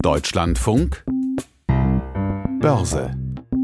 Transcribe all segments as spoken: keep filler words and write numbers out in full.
Deutschlandfunk Börse.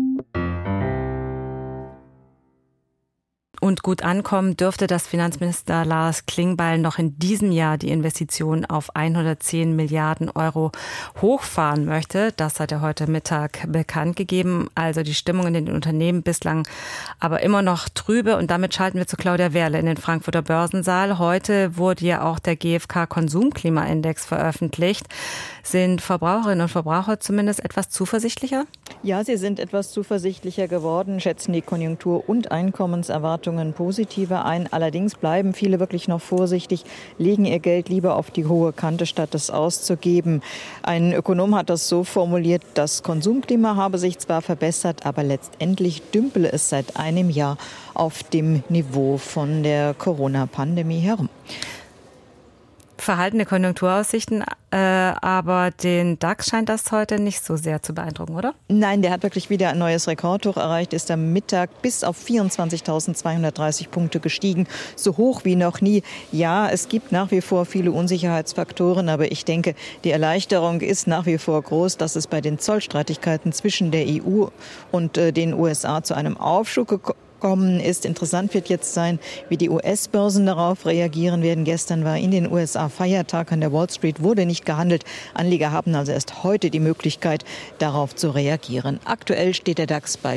Und gut ankommen dürfte, dass Finanzminister Lars Klingbeil noch in diesem Jahr die Investitionen auf hundertzehn Milliarden Euro hochfahren möchte. Das hat er heute Mittag bekannt gegeben. Also die Stimmung in den Unternehmen bislang aber immer noch trübe. Und damit schalten wir zu Claudia Wehrle in den Frankfurter Börsensaal. Heute wurde ja auch der G f K-Konsumklimaindex veröffentlicht. Sind Verbraucherinnen und Verbraucher zumindest etwas zuversichtlicher? Ja, sie sind etwas zuversichtlicher geworden, schätzen die Konjunktur- und Einkommenserwartungen positiver ein. Allerdings bleiben viele wirklich noch vorsichtig, legen ihr Geld lieber auf die hohe Kante, statt es auszugeben. Ein Ökonom hat das so formuliert, das Konsumklima habe sich zwar verbessert, aber letztendlich dümpele es seit einem Jahr auf dem Niveau von der Corona-Pandemie herum. Verhaltene Konjunkturaussichten, äh, aber den DAX scheint das heute nicht so sehr zu beeindrucken, oder? Nein, der hat wirklich wieder ein neues Rekordhoch erreicht, ist am Mittag bis auf vierundzwanzigtausendzweihundertdreißig Punkte gestiegen, so hoch wie noch nie. Ja, es gibt nach wie vor viele Unsicherheitsfaktoren, aber ich denke, die Erleichterung ist nach wie vor groß, dass es bei den Zollstreitigkeiten zwischen der E U und äh, den U S A zu einem Aufschub gekommen ist. Interessant wird jetzt sein, wie die U S-Börsen darauf reagieren werden. Gestern war in den U S A Feiertag, an der Wall Street wurde nicht gehandelt. Anleger haben also erst heute die Möglichkeit, darauf zu reagieren. Aktuell steht der DAX bei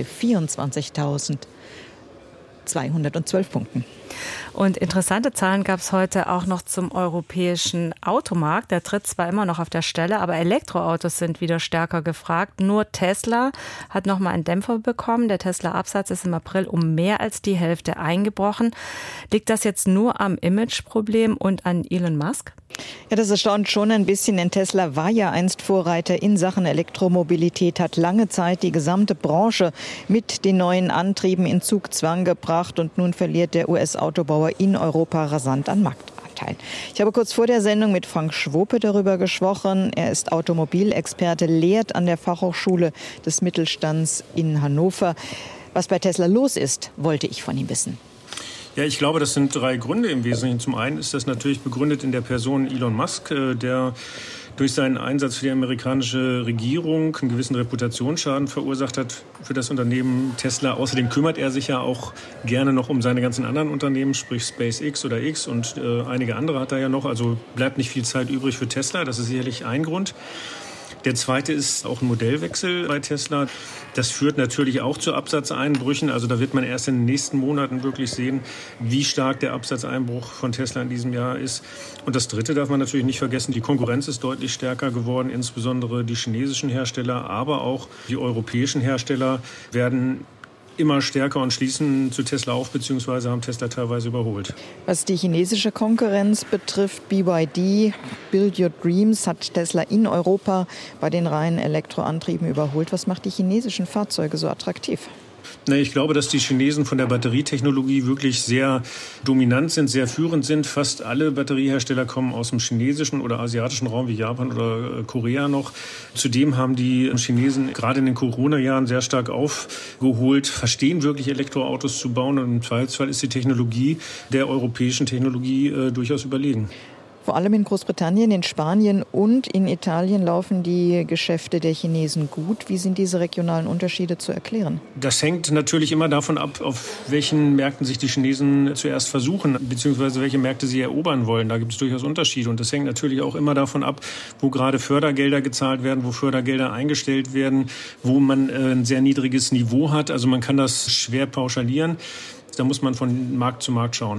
vierundzwanzigtausendzweihundertzwölf Punkten. Und interessante Zahlen gab es heute auch noch zum europäischen Automarkt. Der tritt zwar immer noch auf der Stelle, aber Elektroautos sind wieder stärker gefragt. Nur Tesla hat noch mal einen Dämpfer bekommen. Der Tesla-Absatz ist im April um mehr als die Hälfte eingebrochen. Liegt das jetzt nur am Imageproblem und an Elon Musk? Ja, das erstaunt schon ein bisschen, denn Tesla war ja einst Vorreiter in Sachen Elektromobilität, hat lange Zeit die gesamte Branche mit den neuen Antrieben in Zugzwang gebracht und nun verliert der U S-Autobauer in Europa rasant an Marktanteil. Ich habe kurz vor der Sendung mit Frank Schwope darüber gesprochen. Er ist Automobilexperte, lehrt an der Fachhochschule des Mittelstands in Hannover. Was bei Tesla los ist, wollte ich von ihm wissen. Ja, ich glaube, das sind drei Gründe im Wesentlichen. Zum einen ist das natürlich begründet in der Person Elon Musk, der durch seinen Einsatz für die amerikanische Regierung einen gewissen Reputationsschaden verursacht hat für das Unternehmen Tesla. Außerdem kümmert er sich ja auch gerne noch um seine ganzen anderen Unternehmen, sprich SpaceX oder X und äh, einige andere hat er ja noch. Also bleibt nicht viel Zeit übrig für Tesla. Das ist sicherlich ein Grund. Der zweite ist auch ein Modellwechsel bei Tesla. Das führt natürlich auch zu Absatzeinbrüchen. Also da wird man erst in den nächsten Monaten wirklich sehen, wie stark der Absatzeinbruch von Tesla in diesem Jahr ist. Und das dritte darf man natürlich nicht vergessen, die Konkurrenz ist deutlich stärker geworden. Insbesondere die chinesischen Hersteller, aber auch die europäischen Hersteller werden immer stärker und schließen zu Tesla auf, beziehungsweise haben Tesla teilweise überholt. Was die chinesische Konkurrenz betrifft, B Y D, Build Your Dreams, hat Tesla in Europa bei den reinen Elektroantrieben überholt. Was macht die chinesischen Fahrzeuge so attraktiv? Ich glaube, dass die Chinesen von der Batterietechnologie wirklich sehr dominant sind, sehr führend sind. Fast alle Batteriehersteller kommen aus dem chinesischen oder asiatischen Raum wie Japan oder Korea noch. Zudem haben die Chinesen gerade in den Corona-Jahren sehr stark aufgeholt, verstehen wirklich Elektroautos zu bauen. Und im Zweifelsfall ist die Technologie der europäischen Technologie äh, durchaus überlegen. Vor allem in Großbritannien, in Spanien und in Italien laufen die Geschäfte der Chinesen gut. Wie sind diese regionalen Unterschiede zu erklären? Das hängt natürlich immer davon ab, auf welchen Märkten sich die Chinesen zuerst versuchen, beziehungsweise welche Märkte sie erobern wollen. Da gibt es durchaus Unterschiede. Und das hängt natürlich auch immer davon ab, wo gerade Fördergelder gezahlt werden, wo Fördergelder eingestellt werden, wo man ein sehr niedriges Niveau hat. Also man kann das schwer pauschalieren. Da muss man von Markt zu Markt schauen.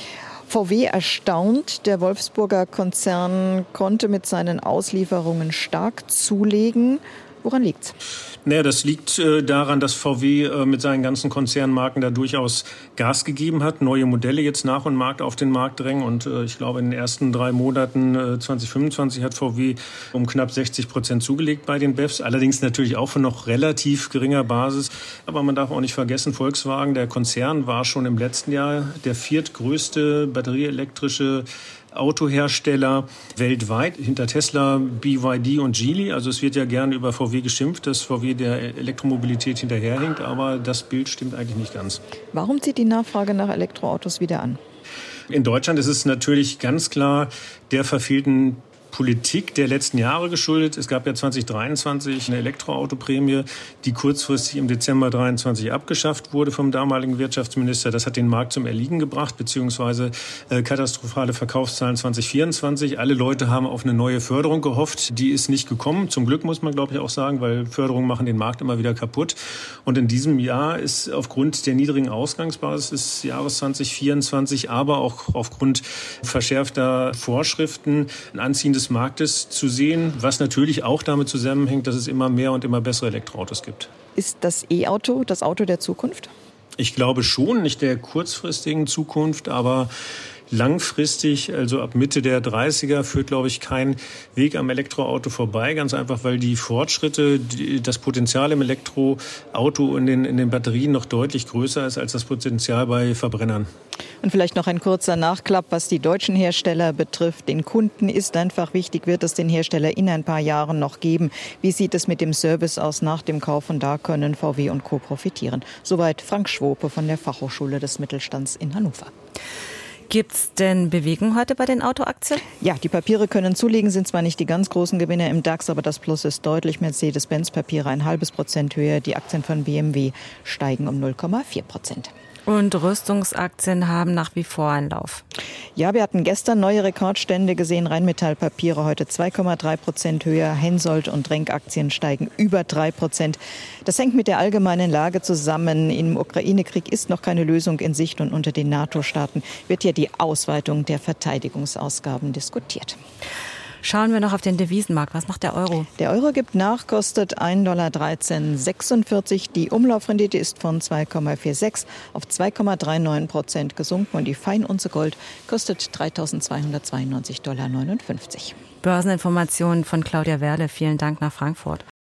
V W erstaunt, der Wolfsburger Konzern konnte mit seinen Auslieferungen stark zulegen. Woran liegt's? Naja, das liegt äh, daran, dass V W äh, mit seinen ganzen Konzernmarken da durchaus Gas gegeben hat, neue Modelle jetzt nach und nach auf den Markt drängen. Und äh, ich glaube, in den ersten drei Monaten äh, zwanzig fünfundzwanzig hat V W um knapp sechzig Prozent zugelegt bei den B E Vs. Allerdings natürlich auch von noch relativ geringer Basis. Aber man darf auch nicht vergessen, Volkswagen, der Konzern, war schon im letzten Jahr der viertgrößte batterieelektrische Autohersteller weltweit, hinter Tesla, B Y D und Geely. Also es wird ja gerne über V W geschimpft, dass V W der Elektromobilität hinterherhinkt, aber das Bild stimmt eigentlich nicht ganz. Warum zieht die Nachfrage nach Elektroautos wieder an? In Deutschland ist es natürlich ganz klar der verfehlten Politik der letzten Jahre geschuldet. Es gab ja zwanzig dreiundzwanzig eine Elektroautoprämie, die kurzfristig im Dezember dreiundzwanzig abgeschafft wurde vom damaligen Wirtschaftsminister. Das hat den Markt zum Erliegen gebracht, beziehungsweise äh, katastrophale Verkaufszahlen zwanzig vierundzwanzig. Alle Leute haben auf eine neue Förderung gehofft. Die ist nicht gekommen. Zum Glück muss man, glaube ich, auch sagen, weil Förderungen machen den Markt immer wieder kaputt. Und in diesem Jahr ist aufgrund der niedrigen Ausgangsbasis des Jahres zwanzig vierundzwanzig, aber auch aufgrund verschärfter Vorschriften ein Anziehen des Marktes zu sehen, was natürlich auch damit zusammenhängt, dass es immer mehr und immer bessere Elektroautos gibt. Ist das E-Auto das Auto der Zukunft? Ich glaube schon, nicht der kurzfristigen Zukunft, aber langfristig, also ab Mitte der dreißiger, führt, glaube ich, kein Weg am Elektroauto vorbei. Ganz einfach, weil die Fortschritte, die, das Potenzial im Elektroauto in den, in den Batterien noch deutlich größer ist als das Potenzial bei Verbrennern. Und vielleicht noch ein kurzer Nachklapp, was die deutschen Hersteller betrifft. Den Kunden ist einfach wichtig, wird es den Hersteller in ein paar Jahren noch geben. Wie sieht es mit dem Service aus nach dem Kauf? Und da können V W und Co. profitieren. Soweit Frank Schwope von der Fachhochschule des Mittelstands in Hannover. Gibt es denn Bewegung heute bei den Autoaktien? Ja, die Papiere können zulegen, sind zwar nicht die ganz großen Gewinner im DAX, aber das Plus ist deutlich. Mercedes-Benz-Papiere ein halbes Prozent höher. Die Aktien von B M W steigen um null Komma vier Prozent. Und Rüstungsaktien haben nach wie vor einen Lauf. Ja, wir hatten gestern neue Rekordstände gesehen. Rheinmetall-Papiere heute zwei Komma drei Prozent höher. Hensoldt und Renk-Aktien steigen über drei Prozent. Das hängt mit der allgemeinen Lage zusammen. Im Ukraine-Krieg ist noch keine Lösung in Sicht und unter den NATO-Staaten wird ja die Ausweitung der Verteidigungsausgaben diskutiert. Schauen wir noch auf den Devisenmarkt. Was macht der Euro? Der Euro gibt nach, kostet ein Komma dreizehn sechsundvierzig. Die Umlaufrendite ist von zwei Komma sechsundvierzig auf zwei Komma neununddreißig Prozent gesunken. Und die Feinunze Gold kostet dreitausendzweihundertzweiundneunzig Komma neunundfünfzig Dollar. Börseninformationen von Claudia Werle. Vielen Dank nach Frankfurt.